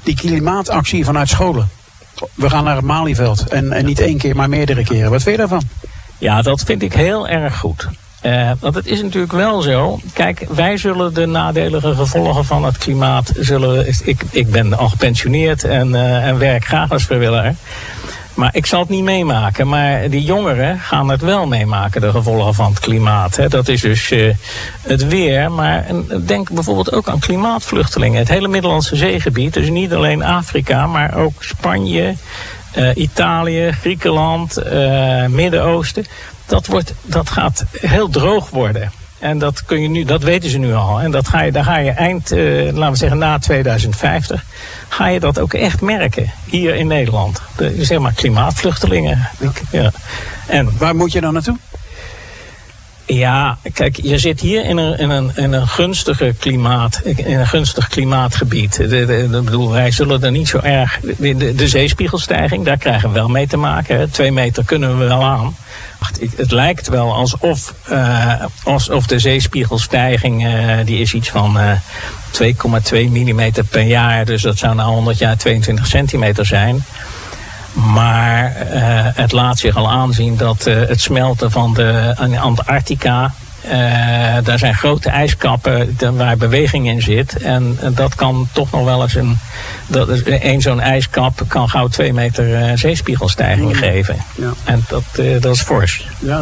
die klimaatactie vanuit scholen. We gaan naar het Malieveld en niet 1 keer, maar meerdere keren. Wat vind je daarvan? Ja, dat vind ik heel erg goed. Want het is natuurlijk wel zo. Kijk, wij zullen de nadelige gevolgen van het klimaat ik ben al gepensioneerd en werk graag als vrijwilliger. Maar ik zal het niet meemaken. Maar die jongeren gaan het wel meemaken, de gevolgen van het klimaat. Hè. Dat is dus het weer. Maar denk bijvoorbeeld ook aan klimaatvluchtelingen. Het hele Middellandse Zeegebied. Dus niet alleen Afrika, maar ook Spanje, Italië, Griekenland, Midden-Oosten. Dat gaat heel droog worden. En dat weten ze nu al. En daar ga je eind, laten we zeggen na 2050, ga je dat ook echt merken. Hier in Nederland. Zeg maar klimaatvluchtelingen. Ja. En waar moet je dan naartoe? Ja, kijk, je zit hier in een gunstig klimaatgebied. Ik bedoel, wij zullen er niet zo erg. De zeespiegelstijging, daar krijgen we wel mee te maken. 2 meter kunnen we wel aan. Het lijkt wel alsof de zeespiegelstijging, die is iets van 2,2 millimeter per jaar. Dus dat zou na 100 jaar 22 centimeter zijn. Maar het laat zich al aanzien dat het smelten van de Antarctica, daar zijn grote ijskappen waar beweging in zit. En dat kan toch nog wel eens zo'n ijskap kan gauw 2 meter zeespiegelstijging geven. Ja. En dat is fors. Ja.